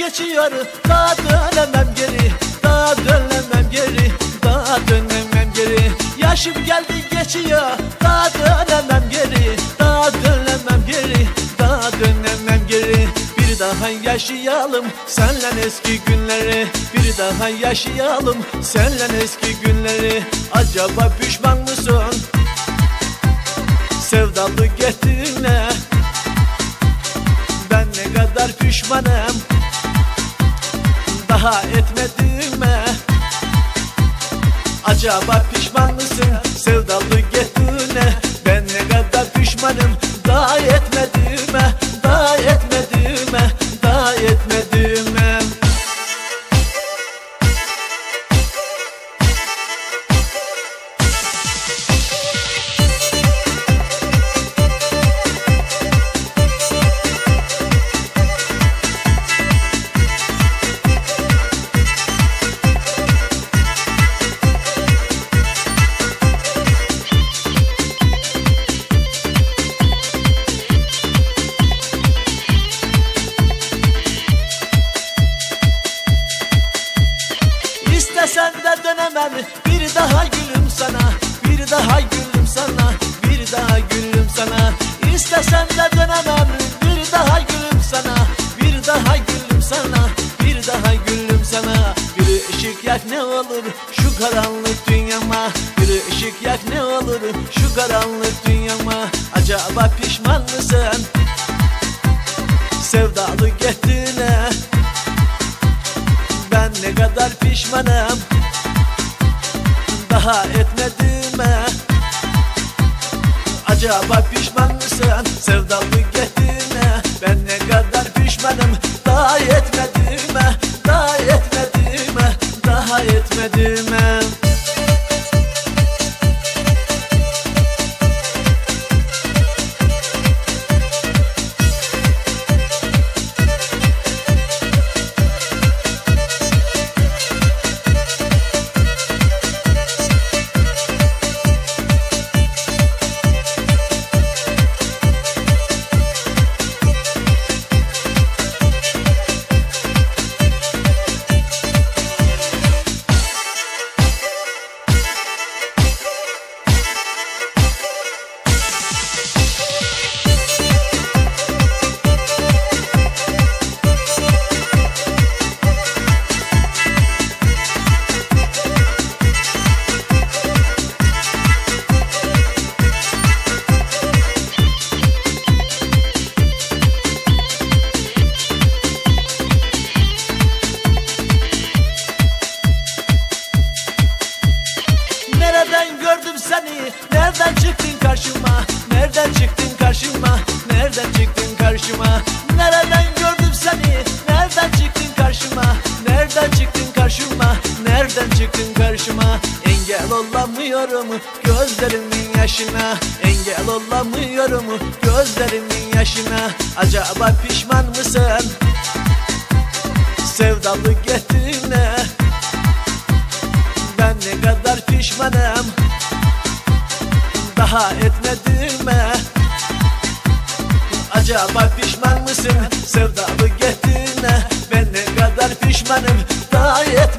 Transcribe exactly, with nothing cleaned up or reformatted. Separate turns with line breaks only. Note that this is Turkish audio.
geçiyor, daha dönemem geri, daha dönemem geri, daha dönemem geri. Yaşım geldi geçiyor, daha dönemem geri, daha dönemem geri, daha dönemem geri. Bir daha yaşayalım senle eski günleri, bir daha yaşayalım senle eski günleri. Acaba pişman mısın sevdalı gittiğine? Ben ne kadar pişmanım daha etmediğime. Acaba pişman mısın sevdalı gittiğine? Ben ne kadar pişmanım daha etmediğime, daha etmediğime, daha etmediğime. İstesen de dönemem, bir daha gülüm sana, bir daha gülüm sana, bir daha gülüm sana. İstesen de dönemem, bir daha gülüm sana, bir daha gülüm sana, bir daha gülüm sana. Bir ışık yak ne olur şu karanlık dünyama, bir ışık yak ne olur şu karanlık dünyama. Acaba pişman mısın sevdalı gittiğine? Ben ne kadar pişmanım daha etmediğime. Acaba pişman mısın sevdalı gittiğine? Ben ne kadar pişmanım daha etmediğime, daha etmediğime, daha etmediğime. Nereden gördüm seni, nereden çıktın karşıma, nereden çıktın karşıma, nereden çıktın karşıma. Nereden gördüm seni, nereden çıktın karşıma, nereden çıktın karşıma, nereden çıktın karşıma. Engel olamıyorum gözlerimin yaşına, engel olamıyorum gözlerimin yaşına. Acaba pişman mısın sevdalı gittiğine? Ben ne kadar pişmanım daha etmediğime. Acaba pişman mısın sevdalı gittiğine? Ben ne kadar pişmanım daha etmediğime.